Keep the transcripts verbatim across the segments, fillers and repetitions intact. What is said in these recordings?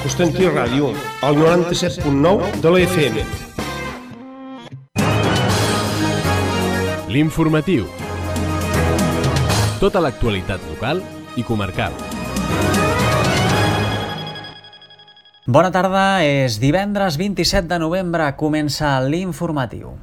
Constantí Ràdio, al noranta-set punt nou de la F M. L'informatiu. Tota l'actualitat local i comarcal. Bona tarda, és divendres vint-i-set de novembre, comença l'informatiu.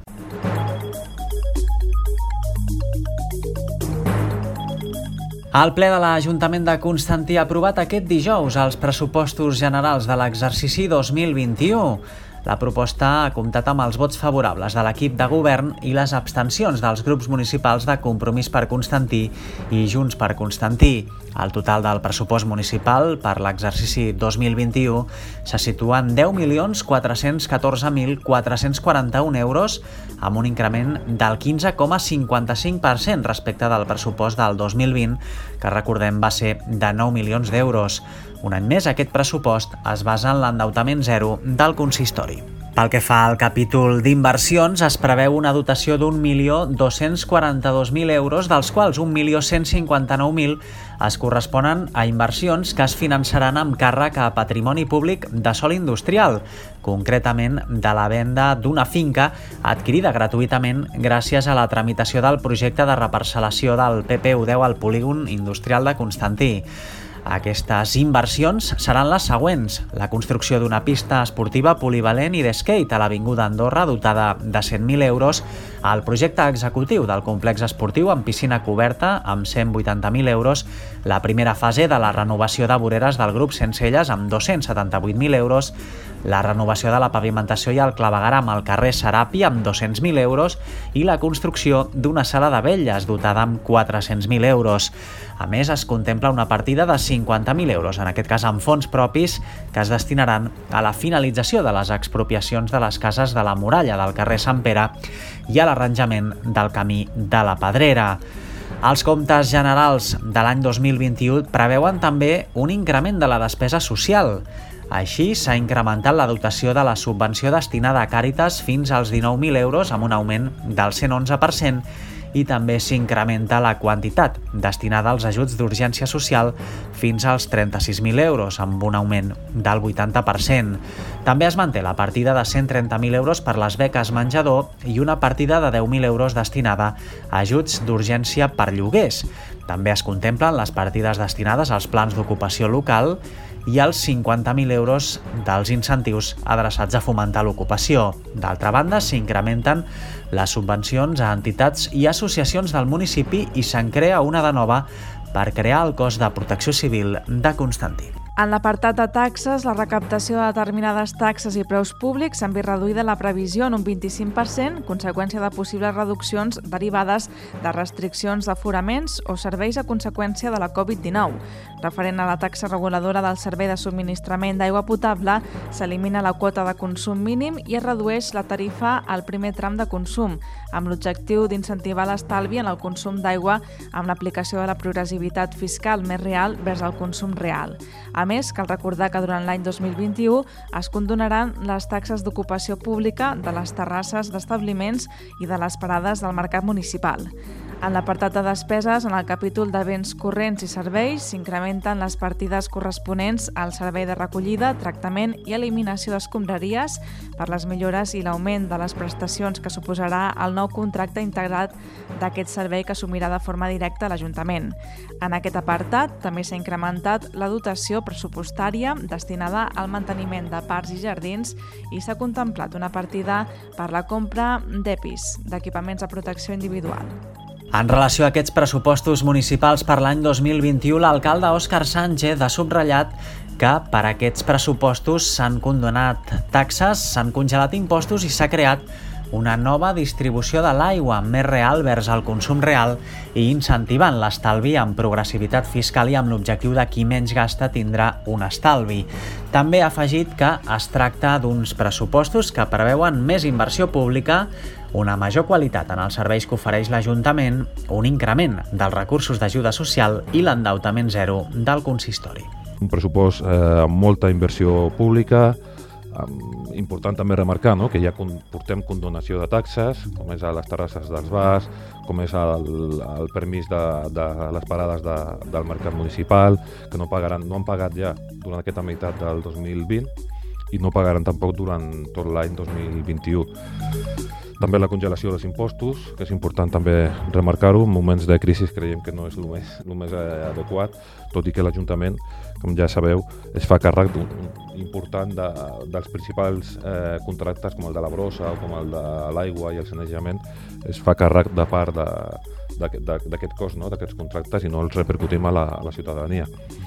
El ple de l'Ajuntament de Constantí ha aprovat aquest dijous els pressupostos generals de l'exercici dos mil vint-i-u. La proposta ha comptat amb els vots favorables de l'equip de govern i les abstencions dels grups municipals de Compromís per Constantí i Junts per Constantí. El total del pressupost municipal per l'exercici dos mil vint-i-u se situa en deu milions quatre-cents catorze mil quatre-cents quaranta-un euros, amb un increment del quinze coma cinquanta-cinc per cent respecte del pressupost del dos mil vint, que recordem va ser de nou milions d'euros. Un any més, aquest pressupost es basa en l'endeutament zero del consistori. Pel que fa al capítol d'inversions, es preveu una dotació d'un milió dos-cents quaranta-dos mil euros, dels quals un milió cent cinquanta-nou mil es corresponen a inversions que es finançaran amb càrrec a patrimoni públic de sòl industrial, concretament de la venda d'una finca adquirida gratuïtament gràcies a la tramitació del projecte de reparcel·lació del P P U deu al polígon industrial de Constantí. Aquestes inversions seran les següents: la construcció d'una pista esportiva polivalent i d'skate a l'Avinguda Andorra dotada de cent mil euros, el projecte executiu del complex esportiu amb piscina coberta amb cent vuitanta mil euros, la primera fase de la renovació de voreres del grup Sencelles amb dos-cents setanta-vuit mil euros, la renovació de la pavimentació i el clavegueram al carrer Serapi amb dos-cents mil euros i la construcció d'una sala de vetlles dotada amb quatre-cents mil euros. A més, es contempla una partida de cinquanta mil euros, en aquest cas amb fons propis, que es destinaran a la finalització de les expropiacions de les cases de la muralla del carrer Sant Pere i a l'arranjament del camí de la Pedrera. Els comptes generals de l'any dos mil vint-i-u preveuen també un increment de la despesa social. Així, s'ha incrementat la dotació de la subvenció destinada a Càritas fins als dinou mil euros, amb un augment del cent onze per cent, i també s'incrementa la quantitat destinada als ajuts d'urgència social fins als trenta-sis mil euros, amb un augment del vuitanta per cent. També es manté la partida de cent trenta mil euros per les beques menjador i una partida de deu mil euros destinada a ajuts d'urgència per lloguers. També es contemplen les partides destinades als plans d'ocupació local i els cinquanta mil euros dels incentius adreçats a fomentar l'ocupació. D'altra banda, s'incrementen les subvencions a entitats i associacions del municipi i se'n crea una de nova per crear el cos de protecció civil de Constantí. En l'apartat de taxes, la recaptació de determinades taxes i preus públics s'han vist reduïda la previsió en un vint-i-cinc per cent, conseqüència de possibles reduccions derivades de restriccions d'aforaments o serveis a conseqüència de la covid dinou. Referent a la taxa reguladora del servei de subministrament d'aigua potable, s'elimina la quota de consum mínim i es redueix la tarifa al primer tram de consum, amb l'objectiu d'incentivar l'estalvi en el consum d'aigua amb l'aplicació de la progressivitat fiscal més real vers el consum real. A més, cal recordar que durant l'any dos mil vint-i-u es condonaran les taxes d'ocupació pública de les terrasses d'establiments i de les parades del mercat municipal. En l'apartat de despeses, en el capítol de béns corrents i serveis, s'incrementen les partides corresponents al servei de recollida, tractament i eliminació d'escombraries per les millores i l'augment de les prestacions que suposarà el nou contracte integrat d'aquest servei que assumirà de forma directa l'Ajuntament. En aquest apartat també s'ha incrementat la dotació pressupostària destinada al manteniment de parcs i jardins i s'ha contemplat una partida per la compra d'E P Is, d'equipaments de protecció individual. En relació a aquests pressupostos municipals per l'any dos mil vint-i-u, l'alcalde Òscar Sánchez ha subratllat que per aquests pressupostos s'han condonat taxes, s'han congelat impostos i s'ha creat una nova distribució de l'aigua més real vers el consum real i incentivant l'estalvi amb progressivitat fiscal i amb l'objectiu de qui menys gasta tindrà un estalvi. També ha afegit que es tracta d'uns pressupostos que preveuen més inversió pública, una major qualitat en els serveis que ofereix l'Ajuntament, un increment dels recursos d'ajuda social i l'endeutament zero del consistori. Un pressupost eh, amb molta inversió pública, important també remarcar, no?, que ja portem condonació de taxes, com és a les terrasses dels bars, com és el, el permís de, de les parades de, del mercat municipal, que no pagaran, no han pagat ja durant aquesta meitat del dos mil vint i no pagaran tampoc durant tot l'any dos mil vint-i-u. També la congelació dels impostos, que és important també remarcar-ho. En moments de crisi creiem que no és el més, el més adequat, tot i que l'Ajuntament, com ja sabeu, es fa càrrec important de, dels principals eh, contractes, com el de la brossa o com el de l'aigua i el sanejament, es fa càrrec de part d'aquest cost, no?, d'aquests contractes, i no els repercutim a la, a la ciutadania.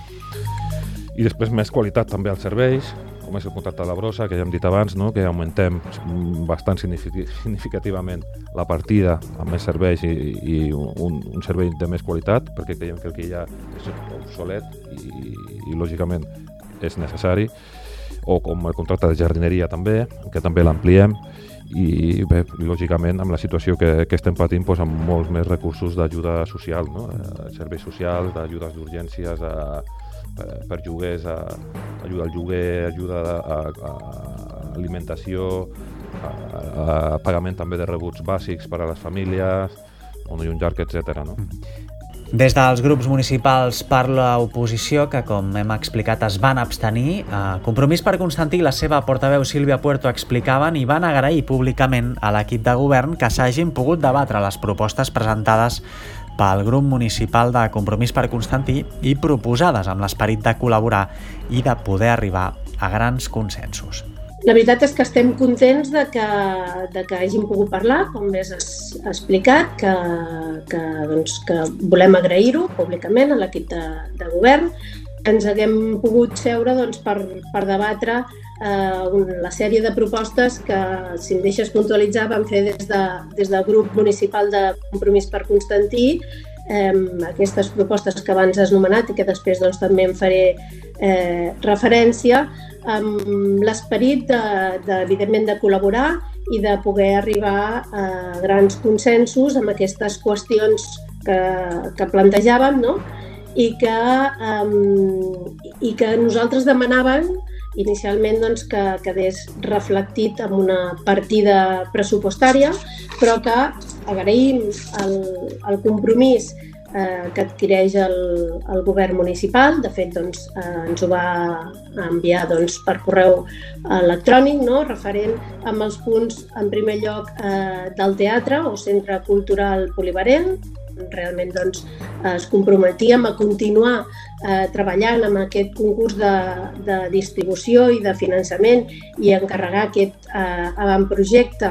I després més qualitat també als serveis, com és el contracte de la brossa, que ja hem dit abans, no?, que augmentem bastant significativament la partida amb més serveis i, i un, un servei de més qualitat, perquè creiem que el que hi ha és obsolet i, i lògicament és necessari, o com el contracte de jardineria també, que també l'ampliem, i bé, lògicament amb la situació que, que estem patint, doncs, amb molts més recursos d'ajuda social, no?, serveis socials, d'ajudes d'urgències, a Per, per lloguers, a, ajuda al lloguer, ajuda a, a, a alimentació, a, a pagament també de rebuts bàsics per a les famílies, on hi ha un llarg, etcètera, no? Des dels grups municipals per l'oposició, que com hem explicat es van abstenir, eh, Compromís per Constantí i la seva portaveu Sílvia Puerto explicaven i van agrair públicament a l'equip de govern que s'hagin pogut debatre les propostes presentades pel grup municipal de Compromís per Constantí i proposades amb l'esperit de col·laborar i de poder arribar a grans consensos. La veritat és que estem contents de que, de que hàgim pogut parlar, com més has explicat, que, que, doncs, que volem agrair-ho públicament a l'equip de, de govern. Ens haguem pogut seure, doncs, per, per debatre eh, la sèrie de propostes que, si em deixes puntualitzar, vam fer des, de, des del grup municipal de Compromís per Constantí. Eh, aquestes propostes que abans has anomenat i que després, doncs, també en faré eh, referència, amb l'esperit de, de, evidentment, de col·laborar i de poder arribar a grans consensos amb aquestes qüestions que, que plantejàvem, no?, i que, um, i que nosaltres demanàvem inicialment, doncs, que quedés reflectit en una partida pressupostària, però que agraïm el, el compromís eh, que adquireix el, el govern municipal. De fet, doncs, eh, ens ho va enviar, doncs, per correu electrònic, no?, referent amb els punts, en primer lloc, eh, del teatre o Centre Cultural Polivalent. Realment, doncs, es comprometíem a continuar eh, treballant amb aquest concurs de, de distribució i de finançament i encarregar aquest eh, avantprojecte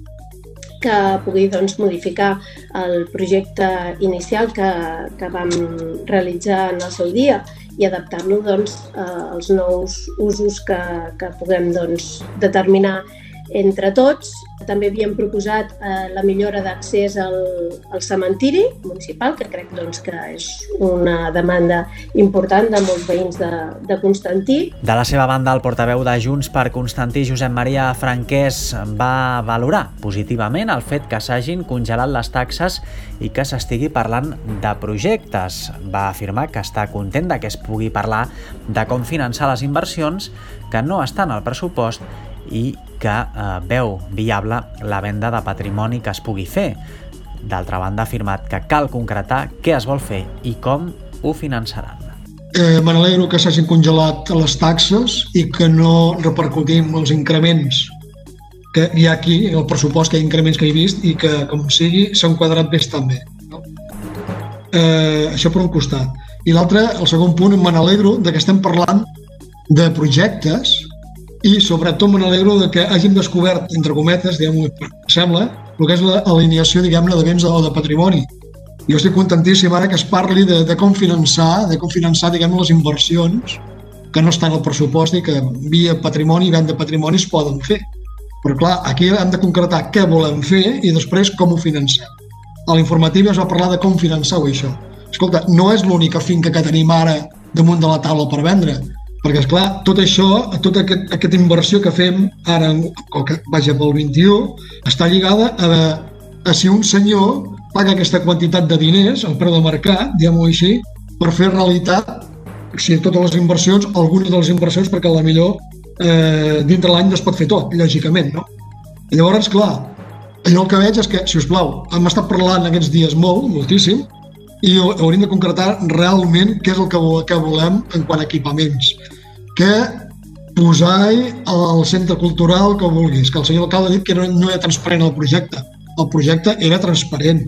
que pugui, doncs, modificar el projecte inicial que, que vam realitzar en el seu dia i adaptar-lo, doncs, eh, als nous usos que, que puguem, doncs, determinar entre tots. També havíem proposat eh, la millora d'accés al, al cementiri municipal, que crec, doncs, que és una demanda important de molts veïns de, de Constantí. De la seva banda, el portaveu de Junts per Constantí, Josep Maria Franquès, va valorar positivament el fet que s'hagin congelat les taxes i que s'estigui parlant de projectes. Va afirmar que està content de que es pugui parlar de com finançar les inversions que no estan al pressupost i que eh, veu viable la venda de patrimoni que es pugui fer. D'altra banda, ha afirmat que cal concretar què es vol fer i com ho finançaran. Eh, me n'alegro que s'hagin congelat les taxes i que no repercutim els increments que hi ha aquí, el pressupost, que hi ha increments que he vist i que, com sigui, s'han quadrat bé també. No? Eh, això per un costat. I l'altre, el segon punt, me n'alegro de que estem parlant de projectes i sobretot me n'alegro de que hàgim descobert, entre cometes, diguem-ho, sembla, el que és l'alineació, diguem-ne, de béns o de patrimoni. Jo estic contentíssim ara que es parli de, de com finançar, de com finançar, diguem-ne, les inversions que no estan al pressupost i que via patrimoni i venda de patrimoni es poden fer. Però clar, aquí hem de concretar què volem fer i després com ho financem. A l'informatiu ja es va parlar de com finançar-ho, això. Escolta, no és l'única finca que tenim ara damunt de la taula per vendre, perquè, esclar, tot això, tota aquest, aquesta inversió que fem ara, o que vaja pel vint-i-u, està lligada a, a si un senyor paga aquesta quantitat de diners, el preu de mercat, diguem-ho així, per fer realitat, si totes les inversions, algunes de les inversions, perquè a la millor eh, dintre l'any no es pot fer tot, lògicament, no? Llavors, clar, jo el que veig és que, si us plau, hem estat parlant aquests dies molt, moltíssim, i hauríem de concretar realment què és el que, que volem en quant a equipaments. Que posar-hi al centre cultural que vulguis, que el senyor alcalde ha dit que no, no era transparent el projecte. El projecte era transparent.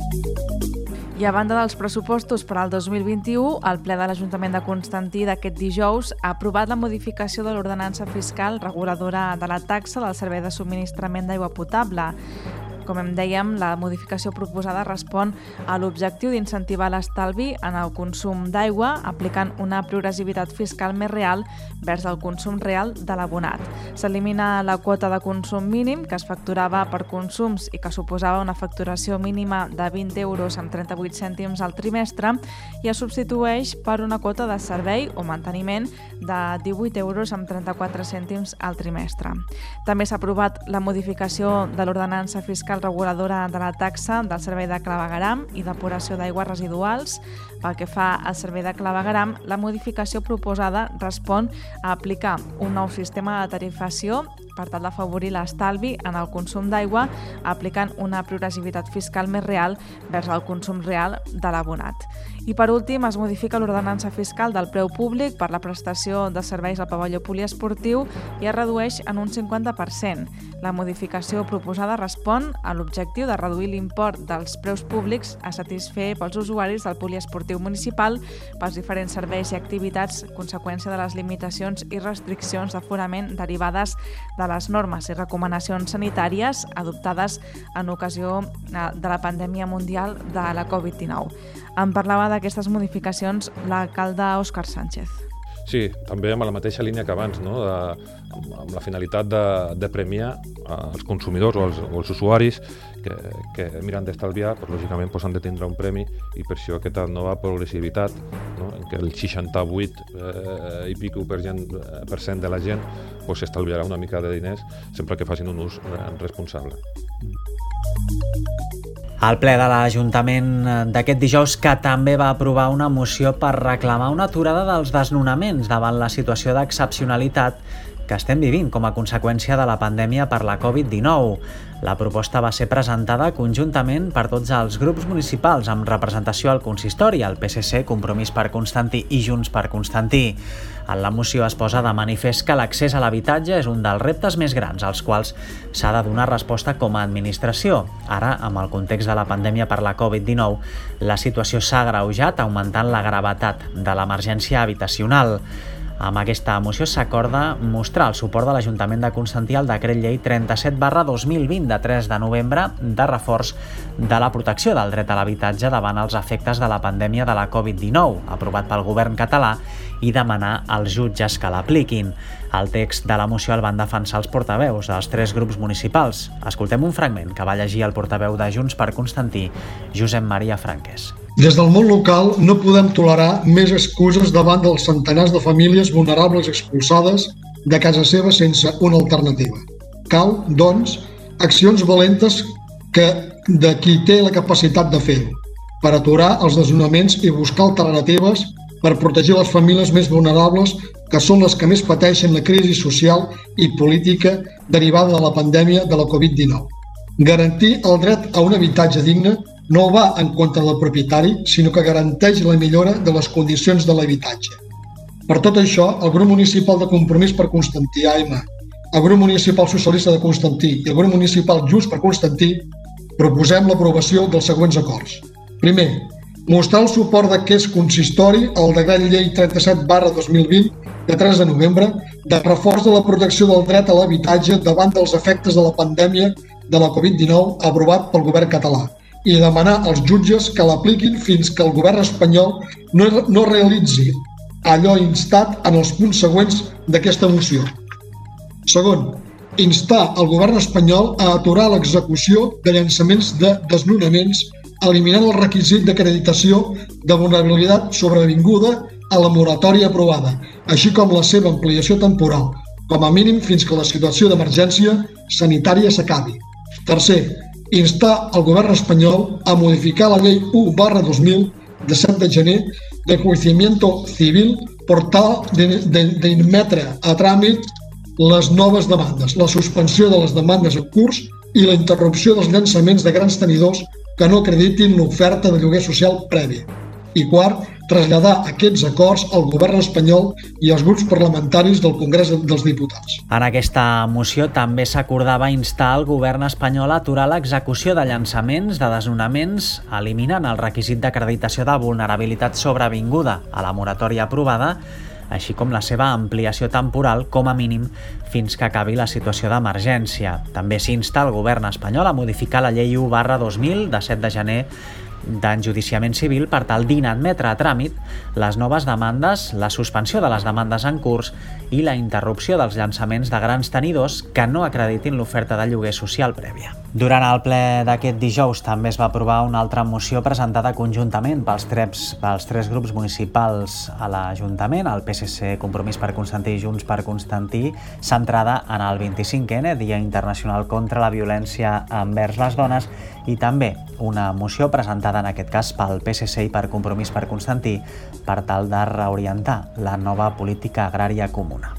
I a banda dels pressupostos per al dos mil vint-i-u, el ple de l'Ajuntament de Constantí d'aquest dijous ha aprovat la modificació de l'ordenança fiscal reguladora de la taxa del servei de subministrament d'aigua potable. Com em dèiem, la modificació proposada respon a l'objectiu d'incentivar l'estalvi en el consum d'aigua, aplicant una progressivitat fiscal més real vers el consum real de l'abonat. S'elimina la quota de consum mínim, que es facturava per consums i que suposava una facturació mínima de vint euros amb trenta-vuit cèntims al trimestre, i es substitueix per una quota de servei o manteniment de divuit euros amb trenta-quatre cèntims al trimestre. També s'ha aprovat la modificació de l'ordenança fiscal reguladora de la taxa del servei de clavegueram i depuració d'aigües residuals. Pel que fa al servei de clavegueram, la modificació proposada respon a aplicar un nou sistema de tarifació per tal d'afavorir l'estalvi en el consum d'aigua, aplicant una progressivitat fiscal més real vers el consum real de l'abonat. I per últim, es modifica l'ordenança fiscal del preu públic per la prestació de serveis al pavelló poliesportiu i es redueix en un cinquanta per cent. La modificació proposada respon a l'objectiu de reduir l'import dels preus públics a satisfer pels usuaris del poliesportiu municipal pels diferents serveis i activitats conseqüència de les limitacions i restriccions d'aforament derivades de les normes i recomanacions sanitàries adoptades en ocasió de la pandèmia mundial de la covid dinou. En parlava d'aquestes modificacions l'alcalde Òscar Sánchez. Sí, també amb la mateixa línia que abans, no? de, amb, amb la finalitat de, de premiar els consumidors o els, o els usuaris que, que miren d'estalviar, pues, lògicament pues, han de tindre un premi, i per això aquesta nova progressivitat, no? En què el seixanta-vuit eh, i pico per, gent, per cent de la gent pues, s'estalviarà una mica de diners sempre que facin un ús responsable. El ple de l'Ajuntament d'aquest dijous, que també va aprovar una moció per reclamar una aturada dels desnonaments davant la situació d'excepcionalitat que estem vivint com a conseqüència de la pandèmia per la covid dinou. La proposta va ser presentada conjuntament per tots els grups municipals amb representació al consistori, el P S C, Compromís per Constantí i Junts per Constantí. En la moció es posa de manifest que l'accés a l'habitatge és un dels reptes més grans als quals s'ha de donar resposta com a administració. Ara, amb el context de la pandèmia per la covid dinou, la situació s'ha agreujat, augmentant la gravetat de l'emergència habitacional. Amb aquesta moció s'acorda mostrar el suport de l'Ajuntament de Constantí al decret llei trenta-set barra dos mil vint de tres de novembre de reforç de la protecció del dret a l'habitatge davant els efectes de la pandèmia de la covid dinou, aprovat pel govern català, i demanar als jutges que l'apliquin. El text de la moció el van defensar els portaveus dels tres grups municipals. Escoltem un fragment que va llegir el portaveu de Junts per Constantí, Josep Maria Franques. Des del món local no podem tolerar més excuses davant dels centenars de famílies vulnerables expulsades de casa seva sense una alternativa. Cal, doncs, accions valentes que de qui té la capacitat de fer-ho, per aturar els desnonaments i buscar alternatives per protegir les famílies més vulnerables, que són les que més pateixen la crisi social i política derivada de la pandèmia de la covid dinou. Garantir el dret a un habitatge digne no va en contra del propietari, sinó que garanteix la millora de les condicions de l'habitatge. Per tot això, el grup municipal de Compromís per Constantí, A M, el grup municipal socialista de Constantí i el grup municipal Junts per Constantí proposem l'aprovació dels següents acords. Primer, mostrar el suport d'aquest consistori al decret llei trenta-set barra dos mil vint de tres de novembre de reforç de la protecció del dret a l'habitatge davant dels efectes de la pandèmia de la covid dinou aprovat pel govern català, i demanar als jutges que l'apliquin fins que el govern espanyol no, no realitzi allò instat en els punts següents d'aquesta moció. Segon, instar el govern espanyol a aturar l'execució de llançaments de desnonaments, eliminant el requisit d'acreditació de vulnerabilitat sobrevinguda a la moratòria aprovada, així com la seva ampliació temporal, com a mínim fins que la situació d'emergència sanitària s'acabi. Tercer, instar el govern espanyol a modificar la llei u barra dos mil de set de gener de enjuiciamiento civil por tal de, de, de inmetre a tràmit les noves demandes, la suspensió de les demandes en curs i la interrupció dels llançaments de grans tenidors que no acreditin l'oferta de lloguer social previ. I quart, traslladar aquests acords al govern espanyol i als grups parlamentaris del Congrés dels Diputats. En aquesta moció també s'acordava instar el govern espanyol a aturar l'execució de llançaments de desnonaments, eliminant el requisit d'acreditació de vulnerabilitat sobrevinguda a la moratòria aprovada, així com la seva ampliació temporal, com a mínim, fins que acabi la situació d'emergència. També s'insta el govern espanyol a modificar la llei u barra dos mil de set de gener d'enjudiciament civil per tal d'inadmetre a tràmit les noves demandes, la suspensió de les demandes en curs i la interrupció dels llançaments de grans tenidors que no acreditin l'oferta de lloguer social prèvia. Durant el ple d'aquest dijous també es va aprovar una altra moció presentada conjuntament pels tres, pels tres grups municipals a l'Ajuntament, el P S C, Compromís per Constantí i Junts per Constantí, centrada en el vint-i-cinquè ene, Dia Internacional contra la Violència envers les Dones, i també una moció presentada en aquest cas pel P S C i per Compromís per Constantí per tal de reorientar la nova política agrària comuna.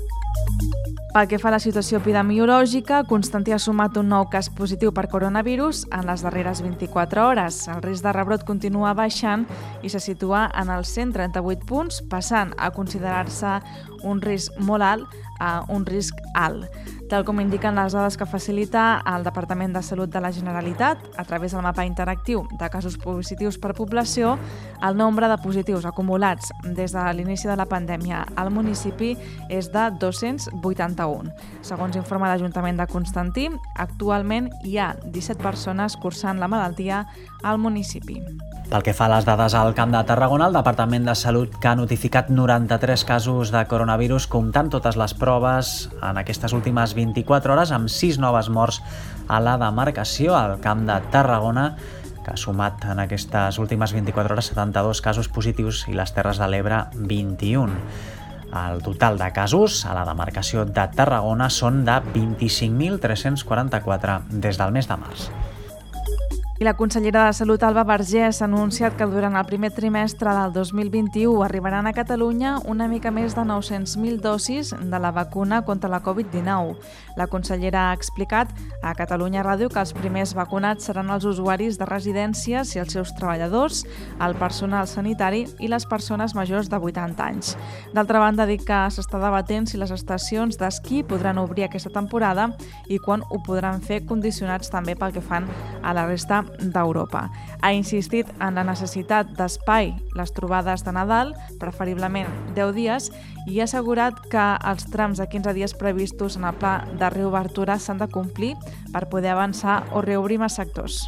Pel que fa a la situació epidemiològica, Constantí ha sumat un nou cas positiu per coronavirus en les darreres vint-i-quatre hores. El risc de rebrot continua baixant i se situa en els cent trenta-vuit punts, passant a considerar-se un risc molt alt a un risc alt. Tal com indiquen les dades que facilita el Departament de Salut de la Generalitat, a través del mapa interactiu de casos positius per població, el nombre de positius acumulats des de l'inici de la pandèmia al municipi és de dos-cents vuitanta-un. Segons informa l'Ajuntament de Constantí, actualment hi ha disset persones cursant la malaltia al municipi. Pel que fa a les dades al Camp de Tarragona, el Departament de Salut que ha notificat noranta-tres casos de coronavirus, comptant totes les proves en aquestes últimes vint-i-quatre hores, amb sis noves morts a la demarcació, al Camp de Tarragona, que ha sumat en aquestes últimes vint-i-quatre hores setanta-dos casos positius i les Terres de l'Ebre vint-i-un. El total de casos a la demarcació de Tarragona són de vint-i-cinc mil tres-cents quaranta-quatre des del mes de març. I la consellera de Salut, Alba Vergés, ha anunciat que durant el primer trimestre del dos mil vint-i-u arribaran a Catalunya una mica més de nou-cents mil dosis de la vacuna contra la covid dinou. La consellera ha explicat a Catalunya Ràdio que els primers vacunats seran els usuaris de residències i els seus treballadors, el personal sanitari i les persones majors de vuitanta anys. D'altra banda, ha dit que s'està debatent si les estacions d'esquí podran obrir aquesta temporada i quan ho podran fer, condicionats també pel que fan a la resta d'Europa. Ha insistit en la necessitat d'espai les trobades de Nadal, preferiblement deu dies, i ha assegurat que els trams de quinze dies previstos en el pla de reobertura s'han de complir per poder avançar o reobrir més sectors.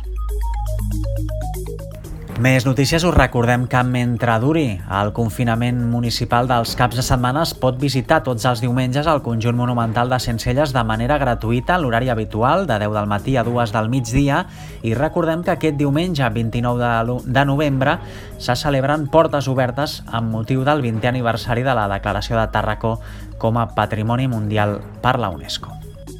Més notícies. Us recordem que mentre duri el confinament municipal dels caps de setmana es pot visitar tots els diumenges al conjunt monumental de Sencelles de manera gratuïta en l'horari habitual de deu del matí a dues del migdia, i recordem que aquest diumenge vint-i-nou de novembre se celebren portes obertes amb motiu del vintè aniversari de la declaració de Tàrraco com a Patrimoni Mundial per la UNESCO.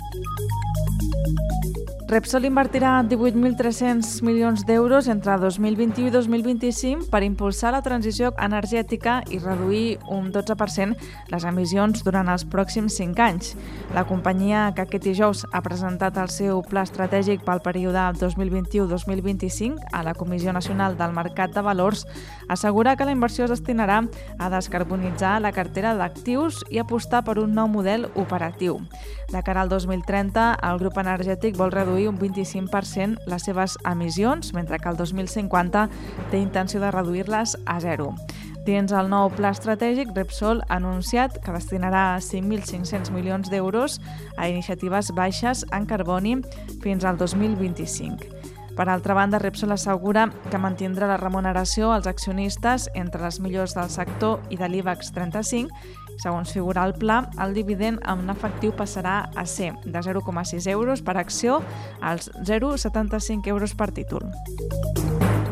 Repsol invertirà divuit mil tres-cents milions d'euros entre dos mil vint-i-u i dos mil vint-i-cinc per impulsar la transició energètica i reduir un dotze per cent les emissions durant els pròxims cinc anys. La companyia, que aquest dijous ha presentat el seu pla estratègic pel període dos mil vint-i-u a dos mil vint-i-cinc a la Comissió Nacional del Mercat de Valors, assegura que la inversió es destinarà a descarbonitzar la cartera d'actius i apostar per un nou model operatiu. De cara al dos mil trenta, el grup energètic vol reduir un vint-i-cinc per cent les seves emissions, mentre que el dos mil cinquanta té intenció de reduir-les a zero. Dins el nou pla estratègic, Repsol ha anunciat que destinarà cinc mil cinc-cents milions d'euros a iniciatives baixes en carboni fins al dos mil vint-i-cinc. Per altra banda, Repsol assegura que mantindrà la remuneració als accionistes entre les millors del sector i de l'IBEX trenta-cinc. Segons figura el pla, el dividend en efectiu passarà a ser de zero coma sis euros per acció als zero coma setanta-cinc euros per títol.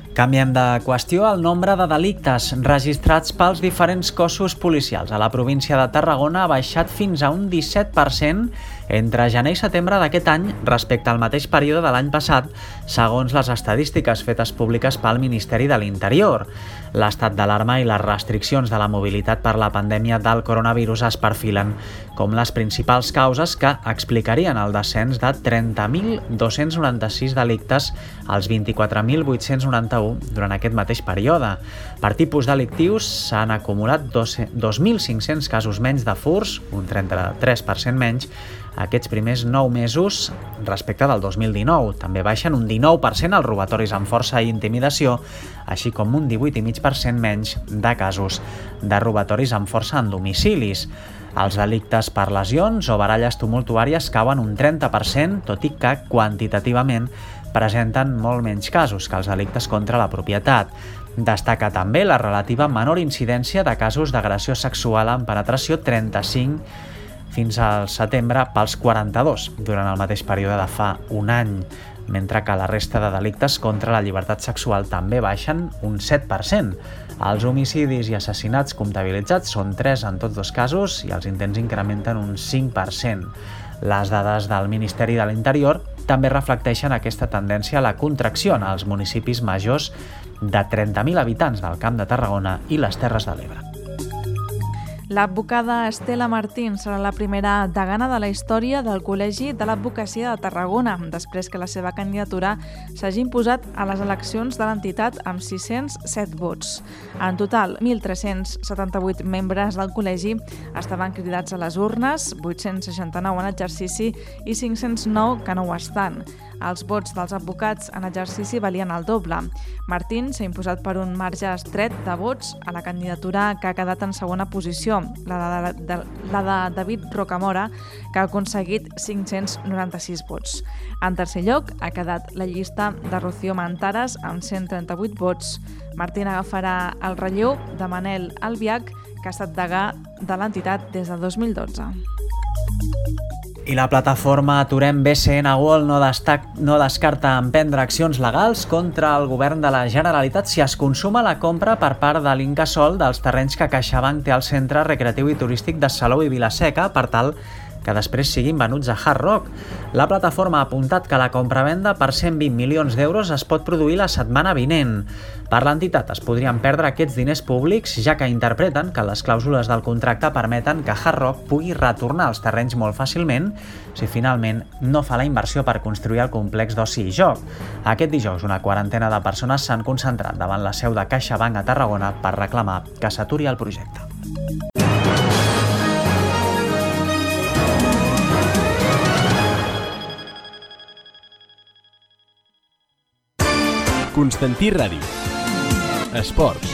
Canviem de qüestió. El nombre de delictes registrats pels diferents cossos policials a la província de Tarragona ha baixat fins a un disset per cent entre gener i setembre d'aquest any respecte al mateix període de l'any passat, segons les estadístiques fetes públiques pel Ministeri de l'Interior. L'estat d'alarma i les restriccions de la mobilitat per la pandèmia del coronavirus es perfilen com les principals causes que explicarien el descens de trenta mil dos-cents noranta-sis delictes als vint-i-quatre mil vuit-cents noranta-u durant aquest mateix període. Per tipus delictius s'han acumulat dos mil cinc-cents casos menys de furts, un trenta-tres per cent menys, aquests primers nou mesos respecte del dos mil dinou. També baixen un dinou per cent els robatoris amb força i intimidació, així com un divuit coma cinc per cent menys de casos de robatoris amb força en domicilis. Els delictes per lesions o baralles tumultuàries cauen un trenta per cent, tot i que quantitativament presenten molt menys casos que els delictes contra la propietat. Destaca també la relativa menor incidència de casos d'agressió sexual amb penetració, trenta-cinc fins al setembre pels quaranta-dos durant el mateix període de fa un any, mentre que la resta de delictes contra la llibertat sexual també baixen un set per cent. Els homicidis i assassinats comptabilitzats són tres en tots dos casos i els intents incrementen un cinc per cent. Les dades del Ministeri de l'Interior també reflecteixen aquesta tendència a la contracció en els municipis majors de trenta mil habitants del Camp de Tarragona i les Terres de l'Ebre. L'advocada Estela Martín serà la primera degana de la història del Col·legi de l'Advocacia de Tarragona, després que la seva candidatura s'hagi imposat a les eleccions de l'entitat amb sis-cents set vots. En total, mil tres-cents setanta-vuit membres del col·legi estaven cridats a les urnes, vuit-cents seixanta-nou en exercici i cinc-cents nou que no ho estan. Els vots dels advocats en exercici valien el doble. Martín s'ha imposat per un marge estret de vots a la candidatura que ha quedat en segona posició, la de, de, la de David Rocamora, que ha aconseguit cinc-cents noranta-sis vots. En tercer lloc ha quedat la llista de Rocío Mantares amb cent trenta-vuit vots. Martín agafarà el relleu de Manel Albiach, que ha estat degà de l'entitat des de dos mil dotze. I la plataforma Aturem B C N World no, destac, no descarta emprendre accions legals contra el govern de la Generalitat si es consuma la compra per part de l'Incasòl dels terrenys que CaixaBank té al centre recreatiu i turístic de Salou i Vila-seca per tal que després siguin venuts a Hard Rock. La plataforma ha apuntat que la compravenda per cent vint milions d'euros es pot produir la setmana vinent. Per l'entitat es podrien perdre aquests diners públics, ja que interpreten que les clàusules del contracte permeten que Hard Rock pugui retornar els terrenys molt fàcilment si finalment no fa la inversió per construir el complex d'oci i joc. Aquest dijous una quarantena de persones s'han concentrat davant la seu de CaixaBank a Tarragona per reclamar que s'aturi el projecte. Constantí Ràdio. Esports.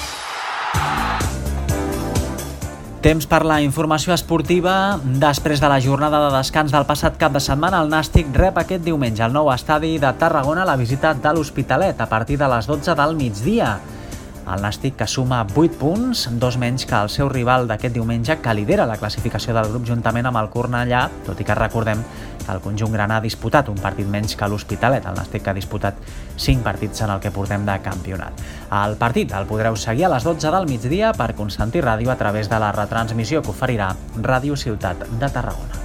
Temps per la informació esportiva. Després de la jornada de descans del passat cap de setmana, el Nàstic rep aquest diumenge al nou estadi de Tarragona la visita de l'Hospitalet a partir de les dotze del migdia. El Nàstic, que suma vuit punts, dos menys que el seu rival d'aquest diumenge, que lidera la classificació del grup juntament amb el Cornellà, tot i que recordem que el conjunt grana ha disputat un partit menys que l'Hospitalet, el Nàstic que ha disputat cinc partits en el que portem de campionat. El partit el podreu seguir a les dotze del migdia per Constantí Ràdio a través de la retransmissió que oferirà Ràdio Ciutat de Tarragona.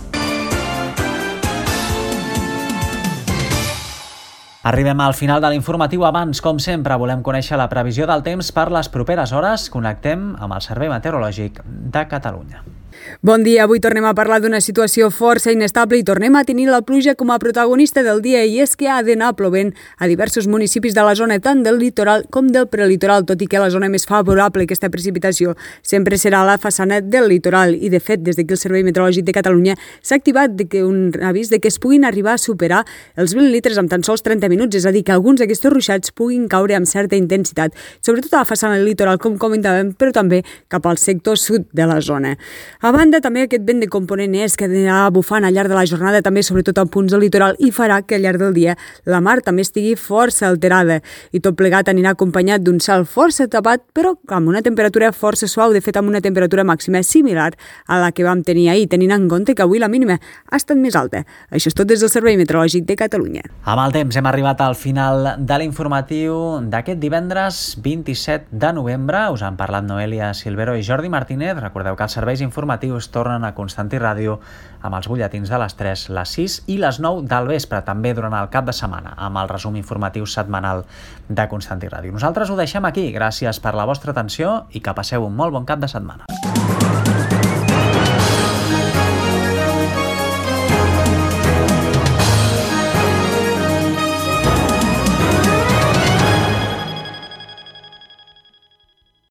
Arribem al final de l'informatiu. Abans, com sempre, volem conèixer la previsió del temps per les properes hores. Connectem amb el Servei Meteorològic de Catalunya. Bon dia, avui tornem a parlar d'una situació força inestable i tornem a tenir la pluja com a protagonista del dia, i és que ha d'anar plovent a diversos municipis de la zona, tant del litoral com del prelitoral, tot i que la zona més favorable a aquesta precipitació sempre serà la façana del litoral, i de fet, des d'aquí el Servei Meteorològic de Catalunya s'ha activat de que un avís de que es puguin arribar a superar els vint litres amb tan sols trenta minuts, és a dir, que alguns d'aquests ruixats puguin caure amb certa intensitat, sobretot a la façana del litoral, com comentàvem, però també cap al sector sud de la zona. A banda, també aquest vent de component est que anirà bufant al llarg de la jornada, també sobretot en punts del litoral, i farà que al llarg del dia la mar també estigui força alterada. I tot plegat anirà acompanyat d'un cel força tapat, però amb una temperatura força suau, de fet amb una temperatura màxima similar a la que vam tenir ahir, tenint en compte que avui la mínima ha estat més alta. Això és tot des del Servei Meteorològic de Catalunya. Amb el temps hem arribat al final de l'informatiu d'aquest divendres vint-i-set de novembre. Us han parlat Noelia Silvero i Jordi Martínez. Recordeu que els serveis informatius tornen a Constantí Ràdio amb els butlletins de les tres, les sis i les nou del vespre, també durant el cap de setmana, amb el resum informatiu setmanal de Constantí Ràdio. Nosaltres ho deixem aquí. Gràcies per la vostra atenció i que passeu un molt bon cap de setmana.